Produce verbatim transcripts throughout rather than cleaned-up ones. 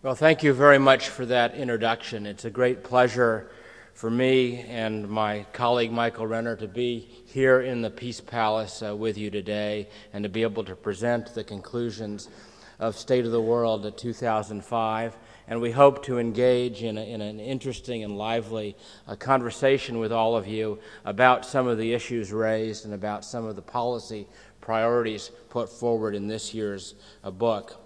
Well, thank you very much for that introduction. It's a great pleasure for me and my colleague Michael Renner to be here in the Peace Palace uh, with you today and to be able to present the conclusions of State of the World of two thousand five. And we hope to engage in, a, in an interesting and lively uh, conversation with all of you about some of the issues raised and about some of the policy priorities put forward in this year's uh, book.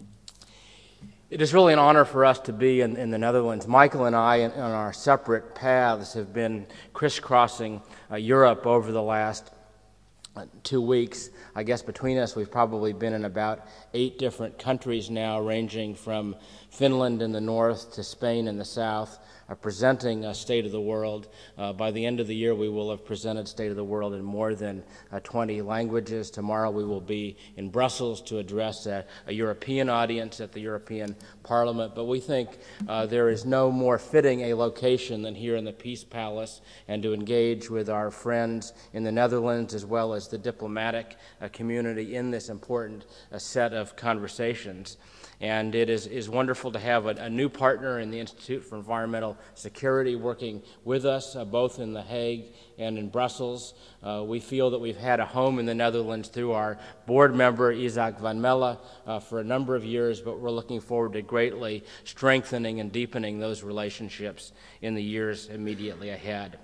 It is really an honor for us to be in, in the Netherlands. Michael and I, on our separate paths, have been crisscrossing uh, Europe over the last uh, two weeks. I guess between us, we've probably been in about eight different countries now, ranging from Finland in the north to Spain in the south, uh, presenting a State of the World. Uh, by the end of the year, we will have presented State of the World in more than uh, twenty languages. Tomorrow, we will be in Brussels to address a, a European audience at the European Parliament. But we think uh, there is no more fitting a location than here in the Peace Palace, and to engage with our friends in the Netherlands as well as the diplomatic uh, community in this important uh, set of conversations. And it is, is wonderful to have a, a new partner in the Institute for Environmental Security working with us, uh, both in The Hague and in Brussels. Uh, we feel that we've had a home in the Netherlands through our board member, Isaac van Melle, uh, for a number of years, but we're looking forward to greatly strengthening and deepening those relationships in the years immediately ahead.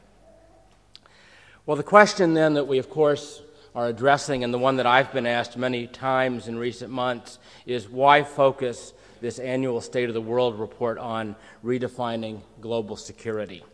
Well, the question then that we, of course, are addressing, and the one that I've been asked many times in recent months, is why focus this annual State of the World report on redefining global security?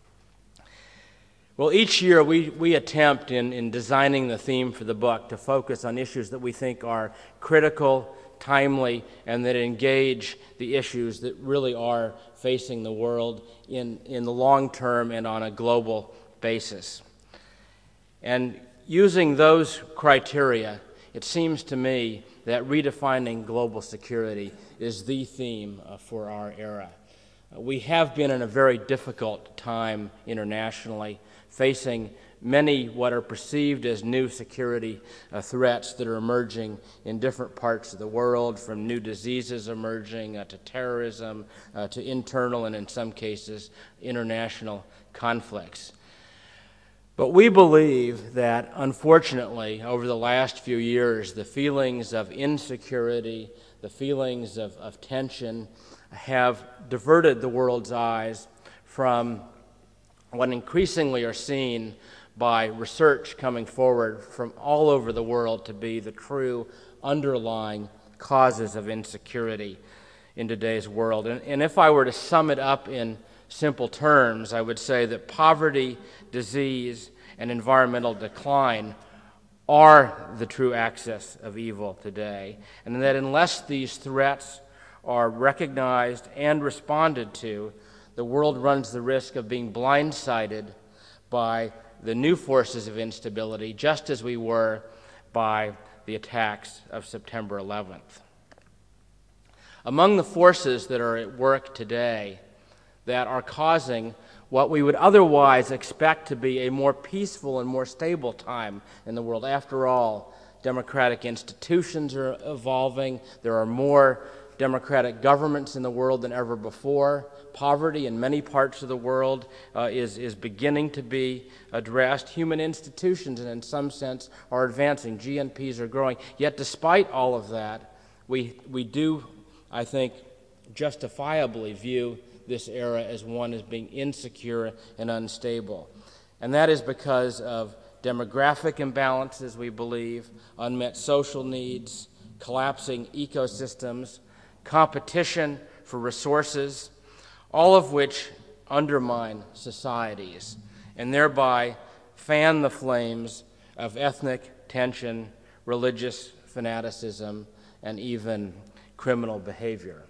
Well, each year we, we attempt in, in designing the theme for the book to focus on issues that we think are critical, timely, and that engage the issues that really are facing the world in, in the long term and on a global basis. And using those criteria, it seems to me that redefining global security is the theme uh, for our era. Uh, we have been in a very difficult time internationally, facing many what are perceived as new security uh, threats that are emerging in different parts of the world, from new diseases emerging uh, to terrorism, uh, to internal and in some cases international conflicts. But we believe that, unfortunately, over the last few years, the feelings of insecurity, the feelings of, of tension, have diverted the world's eyes from what increasingly are seen by research coming forward from all over the world to be the true underlying causes of insecurity in today's world. And, and if I were to sum it up in simple terms, I would say that poverty, disease, and environmental decline are the true axis of evil today, and that unless these threats are recognized and responded to, the world runs the risk of being blindsided by the new forces of instability, just as we were by the attacks of September eleventh. Among the forces that are at work today that are causing what we would otherwise expect to be a more peaceful and more stable time in the world. After all, democratic institutions are evolving. There are more democratic governments in the world than ever before. Poverty in many parts of the world uh, is, is beginning to be addressed. Human institutions, and in some sense, are advancing. G N Ps are growing. Yet despite all of that, we, we do, I think, justifiably view this era as one as being insecure and unstable. And that is because of demographic imbalances, we believe, unmet social needs, collapsing ecosystems, competition for resources, all of which undermine societies and thereby fan the flames of ethnic tension, religious fanaticism, and even criminal behavior.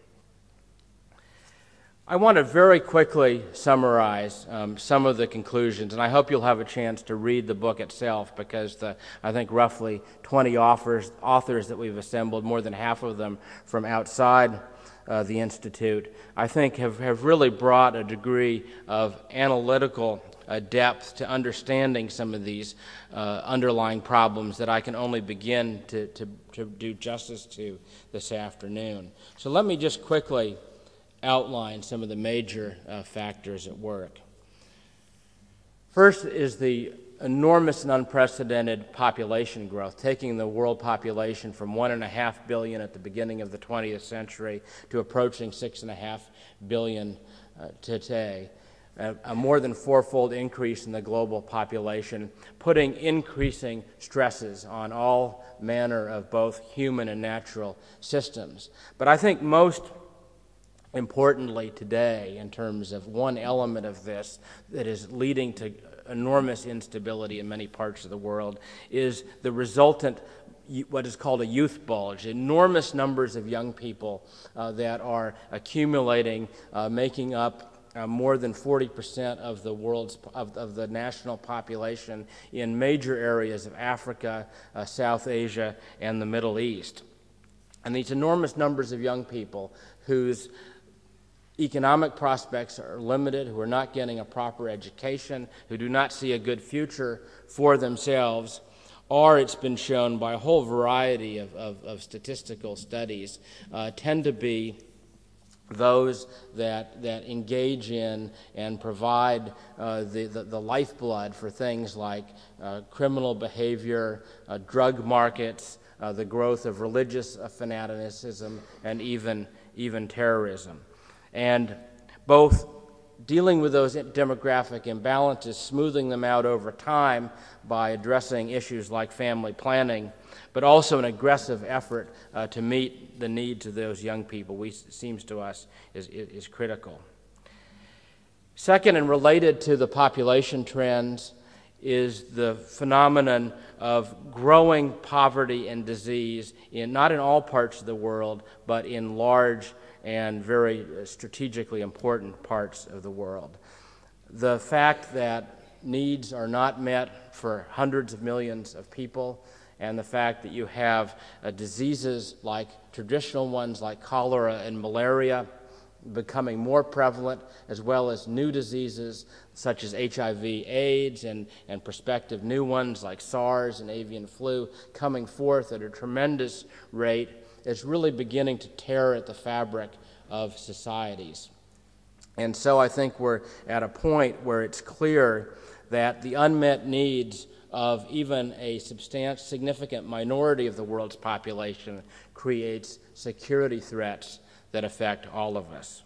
I want to very quickly summarize um, some of the conclusions, and I hope you'll have a chance to read the book itself, because the, I think roughly twenty authors, authors that we've assembled, more than half of them from outside uh, the Institute, I think have, have really brought a degree of analytical uh, depth to understanding some of these uh, underlying problems that I can only begin to, to, to do justice to this afternoon. So let me just quickly outline some of the major uh, factors at work. First is the enormous and unprecedented population growth, taking the world population from one and a half billion at the beginning of the twentieth century to approaching six and a half billion uh, today. A, a more than fourfold increase in the global population, putting increasing stresses on all manner of both human and natural systems. But I think most importantly today, in terms of one element of this that is leading to enormous instability in many parts of the world, is the resultant, what is called a youth bulge, enormous numbers of young people uh, that are accumulating, uh, making up uh, more than forty percent of the world's of, of the national population in major areas of Africa, uh, South Asia, and the Middle East. And these enormous numbers of young people whose economic prospects are limited, who are not getting a proper education, who do not see a good future for themselves, or it's been shown by a whole variety of, of, of statistical studies, uh, tend to be those that that engage in and provide uh, the, the, the lifeblood for things like uh, criminal behavior, uh, drug markets, uh, the growth of religious uh, fanaticism, and even even terrorism. And both dealing with those demographic imbalances, smoothing them out over time by addressing issues like family planning, but also an aggressive effort uh, to meet the needs of those young people, we, seems to us, is, is critical. Second, and related to the population trends, is the phenomenon of growing poverty and disease, in not in all parts of the world, but in large and very strategically important parts of the world. The fact that needs are not met for hundreds of millions of people, and the fact that you have uh, diseases like traditional ones like cholera and malaria becoming more prevalent, as well as new diseases such as H I V AIDS and, and prospective new ones like SARS and avian flu coming forth at a tremendous rate, is really beginning to tear at the fabric of societies. And so I think we're at a point where it's clear that the unmet needs of even a substantial, significant minority of the world's population creates security threats that affect all of us.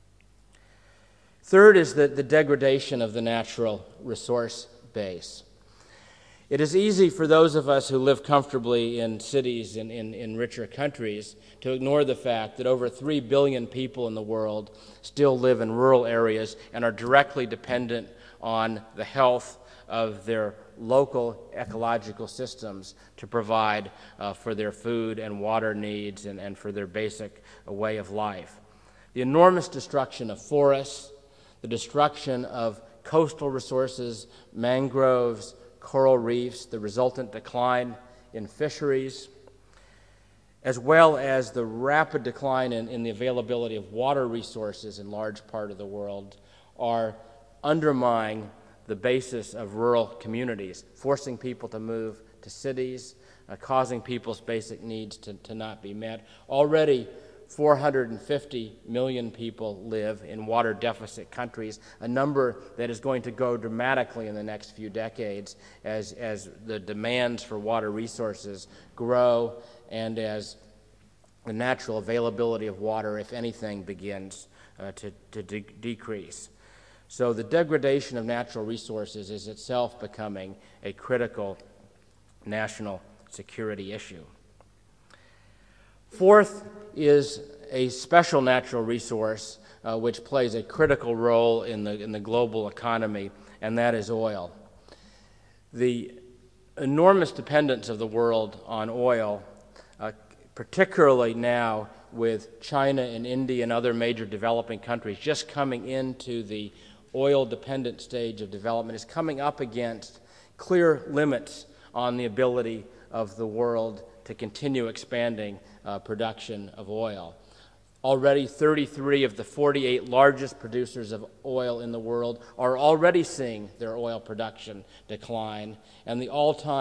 Third is the, the degradation of the natural resource base. It is easy for those of us who live comfortably in cities in, in, in richer countries to ignore the fact that over three billion people in the world still live in rural areas and are directly dependent on the health of their local ecological systems to provide uh, for their food and water needs and, and for their basic uh, way of life. The enormous destruction of forests, the destruction of coastal resources, mangroves, coral reefs, the resultant decline in fisheries, as well as the rapid decline in, in the availability of water resources in large part of the world, are undermining the basis of rural communities, forcing people to move to cities, uh, causing people's basic needs to, to not be met. Already, four hundred fifty million people live in water deficit countries, a number that is going to grow dramatically in the next few decades as, as the demands for water resources grow and as the natural availability of water, if anything, begins uh, to, to de- decrease. So the degradation of natural resources is itself becoming a critical national security issue. Fourth is a special natural resource uh, which plays a critical role in the, in the global economy, and that is oil. The enormous dependence of the world on oil, uh, particularly now with China and India and other major developing countries just coming into the oil-dependent stage of development, is coming up against clear limits on the ability of the world to continue expanding uh, production of oil. Already, thirty-three of the forty-eight largest producers of oil in the world are already seeing their oil production decline, and the all-time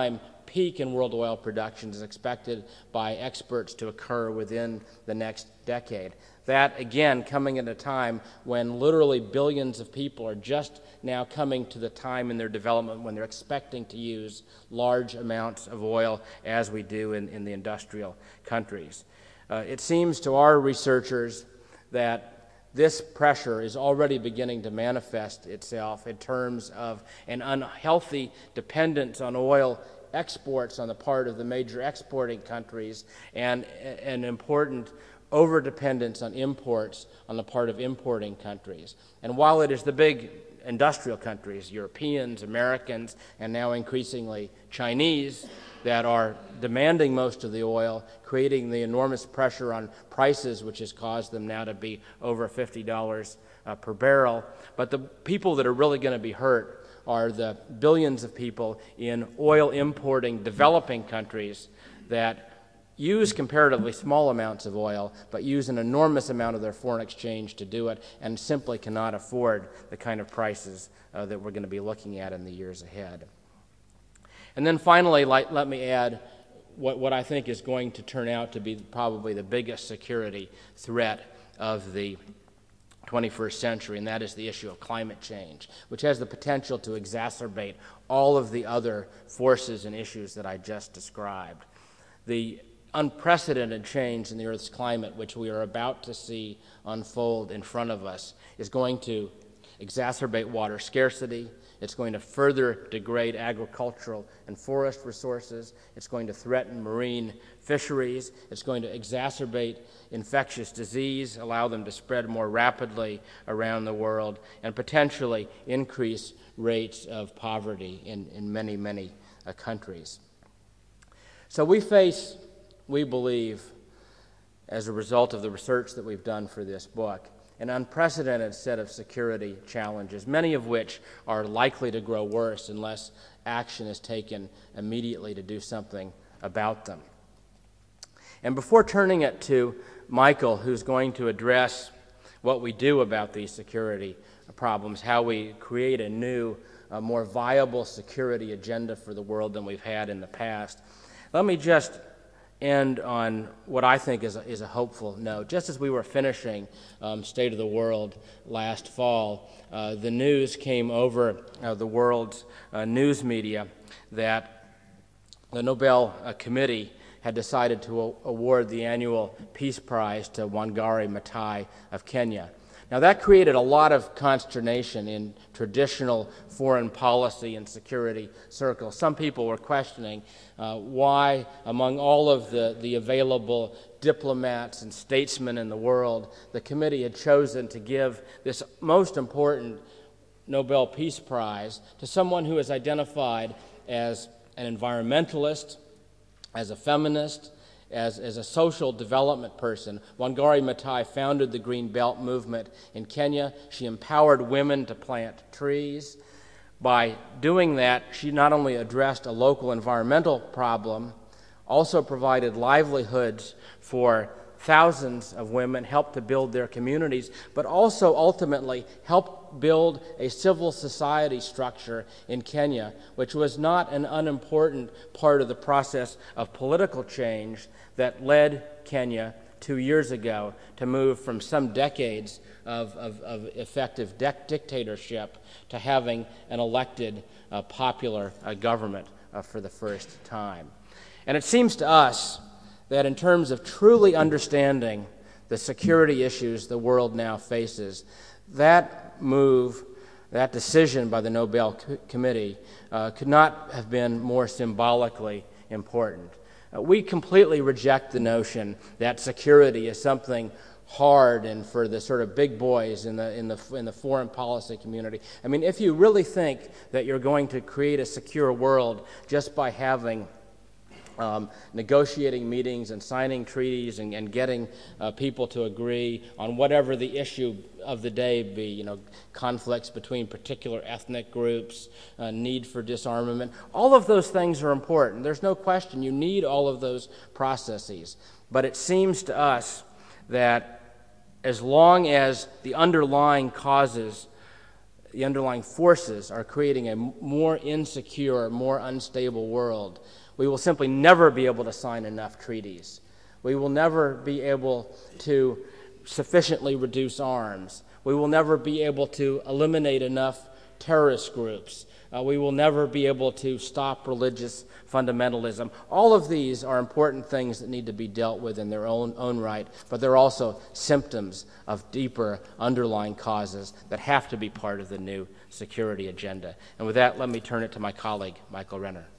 peak in world oil production is expected by experts to occur within the next decade. That, again, coming at a time when literally billions of people are just now coming to the time in their development when they're expecting to use large amounts of oil as we do in, in the industrial countries. Uh, it seems to our researchers that this pressure is already beginning to manifest itself in terms of an unhealthy dependence on oil exports on the part of the major exporting countries and an important overdependence on imports on the part of importing countries. And while it is the big industrial countries, Europeans, Americans, and now increasingly Chinese, that are demanding most of the oil, creating the enormous pressure on prices, which has caused them now to be over fifty dollars uh, per barrel. But the people that are really going to be hurt are the billions of people in oil importing developing countries that use comparatively small amounts of oil, but use an enormous amount of their foreign exchange to do it and simply cannot afford the kind of prices uh, that we're going to be looking at in the years ahead. And then finally, let, let me add what, what I think is going to turn out to be probably the biggest security threat of the twenty-first century, and that is the issue of climate change, which has the potential to exacerbate all of the other forces and issues that I just described. The unprecedented change in the Earth's climate, which we are about to see unfold in front of us, is going to exacerbate water scarcity. It's going to further degrade agricultural and forest resources. It's going to threaten marine fisheries. It's going to exacerbate infectious disease, allow them to spread more rapidly around the world, and potentially increase rates of poverty in, in many, many uh, countries. So we face, we believe, as a result of the research that we've done for this book, an unprecedented set of security challenges, many of which are likely to grow worse unless action is taken immediately to do something about them. And before turning it to Michael, who's going to address what we do about these security problems, how we create a new, uh, more viable security agenda for the world than we've had in the past, let me just end on what I think is a, is a hopeful note. Just as we were finishing um, State of the World last fall, uh, the news came over uh, the world's uh, news media that the Nobel uh, Committee had decided to a- award the annual Peace Prize to Wangari Maathai of Kenya. Now, that created a lot of consternation in traditional foreign policy and security circles. Some people were questioning uh, why, among all of the, the available diplomats and statesmen in the world, the committee had chosen to give this most important Nobel Peace Prize to someone who is identified as an environmentalist, as a feminist, As, as a social development person. Wangari Maathai founded the Green Belt movement in Kenya. She empowered women to plant trees. By doing that, she not only addressed a local environmental problem, also provided livelihoods for thousands of women, helped to build their communities, but also ultimately helped build a civil society structure in Kenya, which was not an unimportant part of the process of political change that led Kenya two years ago to move from some decades of, of, of effective de- dictatorship to having an elected uh, popular uh, government uh, for the first time. And it seems to us that in terms of truly understanding the security issues the world now faces, that move, that decision by the Nobel Co- Committee uh, could not have been more symbolically important. Uh, we completely reject the notion that security is something hard and for the sort of big boys in the in the in the foreign policy community. I mean, if you really think that you're going to create a secure world just by having Um, negotiating meetings and signing treaties and, and getting uh, people to agree on whatever the issue of the day be, you know, conflicts between particular ethnic groups, uh, need for disarmament. All of those things are important. There's no question you need all of those processes. But it seems to us that as long as the underlying causes, the underlying forces are creating a more insecure, more unstable world, We will simply never be able to sign enough treaties. We will never be able to sufficiently reduce arms. We will never be able to eliminate enough terrorist groups. Uh, we will never be able to stop religious fundamentalism. All of these are important things that need to be dealt with in their own, own right, but they're also symptoms of deeper underlying causes that have to be part of the new security agenda. And with that, let me turn it to my colleague, Michael Renner.